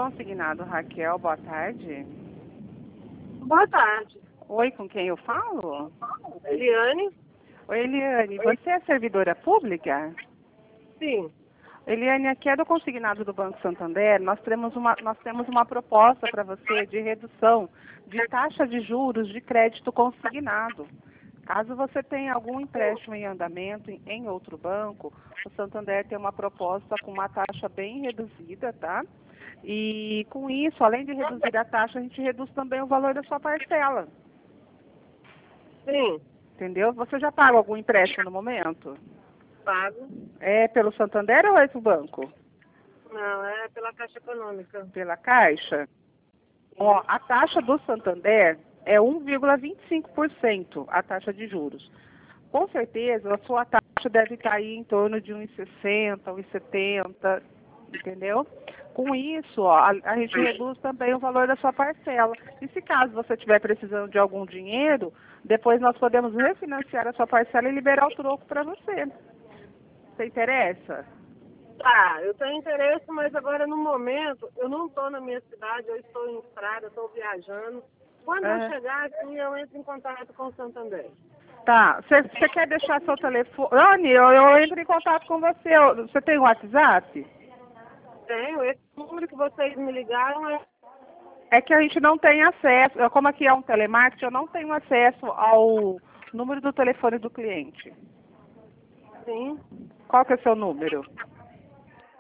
consignado, Raquel, boa tarde. Boa tarde. Oi, com quem eu falo? Eliane? Oi, Eliane, você é servidora pública? Sim. Eliane, aqui é do consignado do Banco Santander. Nós temos uma proposta para você de redução de taxa de juros de crédito consignado. Caso você tenha algum empréstimo em andamento em outro banco, o Santander tem uma proposta com uma taxa bem reduzida, tá? E com isso, além de reduzir a taxa, a gente reduz também o valor da sua parcela. Sim. Entendeu? Você já paga algum empréstimo no momento? Pago. É pelo Santander ou é do banco? Não, é pela Caixa Econômica. Pela Caixa? Ó, a taxa do Santander é 1,25% a taxa de juros. Com certeza, a sua taxa deve estar aí em torno de 1,60, 1,70, entendeu? Com isso, ó, a gente reduz também o valor da sua parcela. E se caso você estiver precisando de algum dinheiro, depois nós podemos refinanciar a sua parcela e liberar o troco para você. Você interessa? Tá, eu tenho interesse, mas agora no momento eu não estou na minha cidade, eu estou em estrada, estou viajando. Quando eu chegar aqui, eu entro em contato com o Santander. Tá. Você quer deixar seu telefone? Eu entro em contato com você. Você tem o WhatsApp? Tenho, esse número que vocês me ligaram É que a gente não tem acesso. Como aqui é um telemarketing, eu não tenho acesso ao número do telefone do cliente. Sim. Qual que é o seu número?